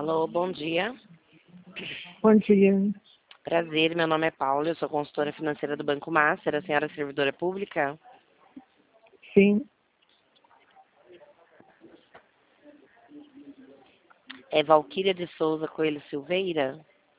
Alô, bom dia. Bom dia. Prazer, meu nome é Paula, eu sou consultora financeira do Banco Master. A senhora é servidora pública? Sim, É Valquíria de Souza Coelho Silveira?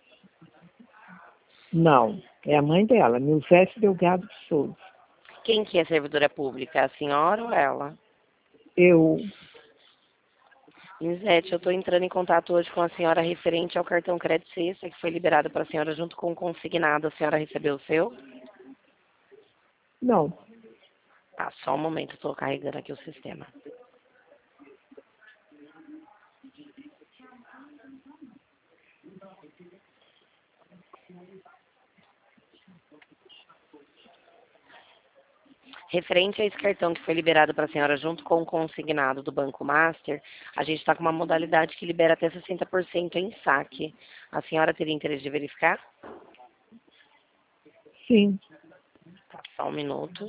não. É a mãe dela, Nilzete Delgado de Souza. Quem que é servidora pública, a senhora ou ela? Eu, Nizete, eu estou entrando em contato hoje com a senhora referente ao cartão Crédito Sexta, que foi liberado para a senhora junto com o consignado. A senhora recebeu o seu? não. Tá, só um momento, estou carregando aqui o sistema. Referente a esse cartão que foi liberado para a senhora junto com o consignado do Banco Master, a gente está com uma modalidade que libera até 60% em saque. A senhora teria interesse de verificar? Sim. Tá, só um minuto.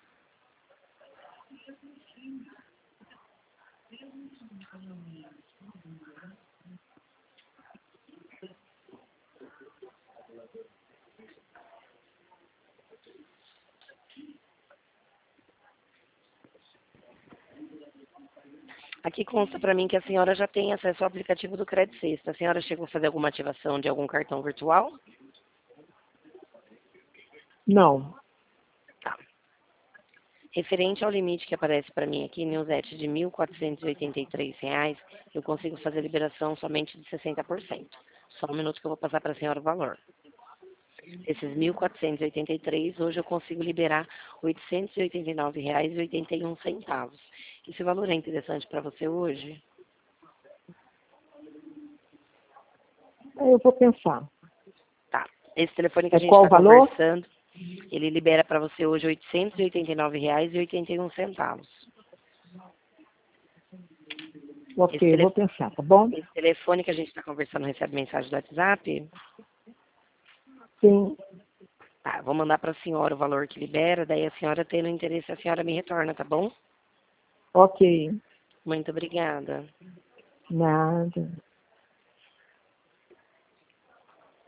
Aqui consta para mim que a senhora já tem acesso ao aplicativo do Crédito Sexta. A senhora chegou a fazer alguma ativação de algum cartão virtual? Não. Tá. Referente ao limite que aparece para mim aqui, Nilzete, de R$ 1.483, eu consigo fazer liberação somente de 60%. Só um minuto que eu vou passar para a senhora o valor. Esses 1.483, hoje eu consigo liberar R$ 889,81. Esse valor é interessante para você hoje? Aí eu vou pensar. Tá. Esse telefone que a É gente qual está o valor? conversando, ele libera para você hoje R$ 889,81. Ok, Esse, eu vou pensar, tá bom? esse telefone que a gente está conversando recebe mensagem do WhatsApp? Sim. Tá, vou mandar para a senhora o valor que libera, daí a senhora tendo interesse, a senhora me retorna, tá bom? Ok. Muito obrigada. Nada.